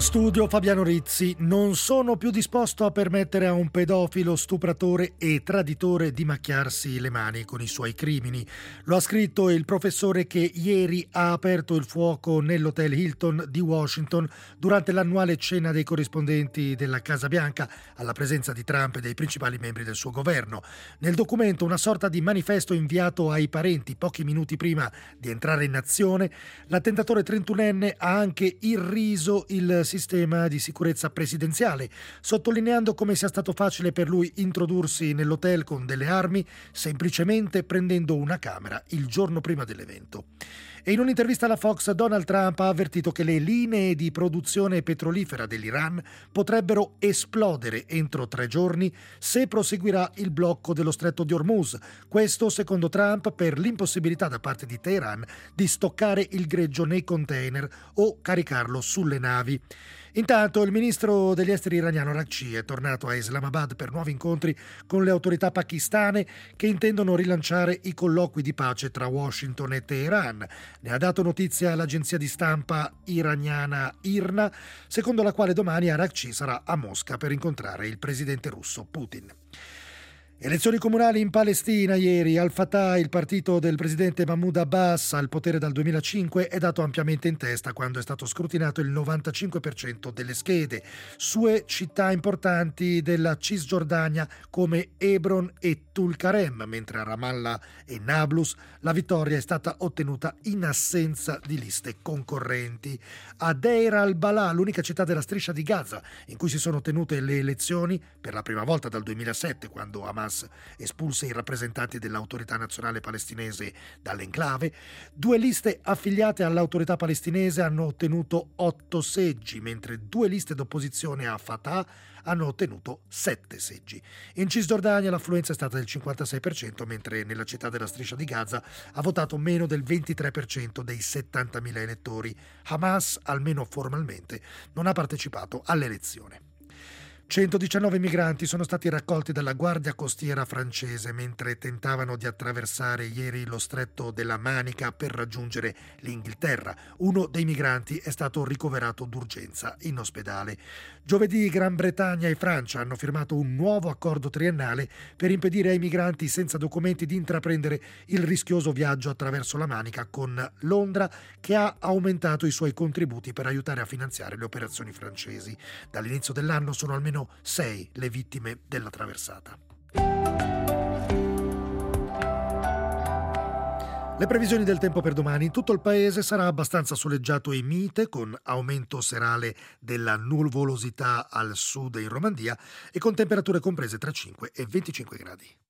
Studio Fabiano Rizzi. Non sono più disposto a permettere a un pedofilo, stupratore e traditore di macchiarsi le mani con i suoi crimini. Lo ha scritto il professore che ieri ha aperto il fuoco nell'hotel Hilton di Washington durante l'annuale cena dei corrispondenti della Casa Bianca alla presenza di Trump e dei principali membri del suo governo. Nel documento, una sorta di manifesto inviato ai parenti pochi minuti prima di entrare in azione, l'attentatore 31enne ha anche irriso il sistema di sicurezza presidenziale, sottolineando come sia stato facile per lui introdursi nell'hotel con delle armi, semplicemente prendendo una camera il giorno prima dell'evento. E in un'intervista alla Fox, Donald Trump ha avvertito che le linee di produzione petrolifera dell'Iran potrebbero esplodere entro 3 giorni se proseguirà il blocco dello stretto di Hormuz. Questo, secondo Trump, per l'impossibilità da parte di Teheran di stoccare il greggio nei container o caricarlo sulle navi. Intanto il ministro degli esteri iraniano Araghchi è tornato a Islamabad per nuovi incontri con le autorità pakistane che intendono rilanciare i colloqui di pace tra Washington e Teheran. Ne ha dato notizia l'agenzia di stampa iraniana IRNA, secondo la quale domani Araghchi sarà a Mosca per incontrare il presidente russo Putin. Elezioni comunali in Palestina ieri. Al-Fatah, il partito del presidente Mahmoud Abbas, al potere dal 2005, è dato ampiamente in testa quando è stato scrutinato il 95% delle schede. Sue città importanti della Cisgiordania come Hebron e Tulkarem, mentre a Ramallah e Nablus la vittoria è stata ottenuta in assenza di liste concorrenti. A Deir al-Balah, l'unica città della striscia di Gaza in cui si sono tenute le elezioni per la prima volta dal 2007, quando Hamas espulse i rappresentanti dell'autorità nazionale palestinese dall'enclave, 2 liste affiliate all'autorità palestinese hanno ottenuto 8 seggi, mentre 2 liste d'opposizione a Fatah hanno ottenuto 7 seggi. In Cisgiordania l'affluenza è stata del 56%, mentre nella città della striscia di Gaza ha votato meno del 23% dei 70.000 elettori. Hamas, almeno formalmente, non ha partecipato all'elezione. 119 migranti sono stati raccolti dalla Guardia Costiera francese mentre tentavano di attraversare ieri lo stretto della Manica per raggiungere l'Inghilterra. Uno dei migranti è stato ricoverato d'urgenza in ospedale. Giovedì Gran Bretagna e Francia hanno firmato un nuovo accordo triennale per impedire ai migranti senza documenti di intraprendere il rischioso viaggio attraverso la Manica, con Londra che ha aumentato i suoi contributi per aiutare a finanziare le operazioni francesi. Dall'inizio dell'anno sono almeno 6 le vittime della traversata. Le previsioni del tempo per domani: in tutto il paese sarà abbastanza soleggiato e mite, con aumento serale della nuvolosità al sud e in Romandia, e con temperature comprese tra 5 e 25 gradi.